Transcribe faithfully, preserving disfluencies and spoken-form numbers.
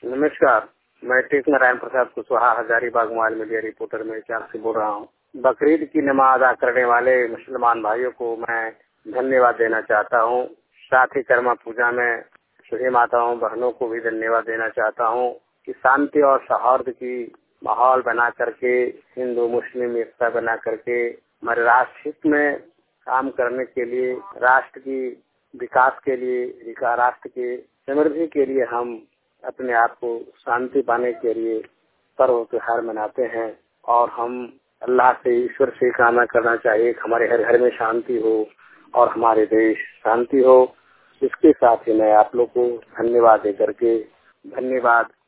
नमस्कार, मैं Tek Narayan Prasad Kushwaha Hazaribagh mobile media reporter में चार से बोल रहा हूँ। बकरीद की नमाज अदा करने वाले मुसलमान भाइयों को मैं धन्यवाद देना चाहता हूँ। साथ ही कर्मा पूजा में सभी माताओं बहनों को भी धन्यवाद देना चाहता हूँ कि शांति और सौहार्द की माहौल बना करके हिंदू मुस्लिम एकता बना करके हमारे राष्ट्र हित में काम करने के लिए, राष्ट्र की विकास के लिए, राष्ट्र की समृद्धि के लिए हम अपने आप को शांति पाने के लिए पर्व त्योहार मनाते हैं। और हम अल्लाह से, ईश्वर से कामना करना चाहिए कि हमारे हर घर में शांति हो और हमारे देश शांति हो। इसके साथ ही मैं आप लोग को धन्यवाद दे करके धन्यवाद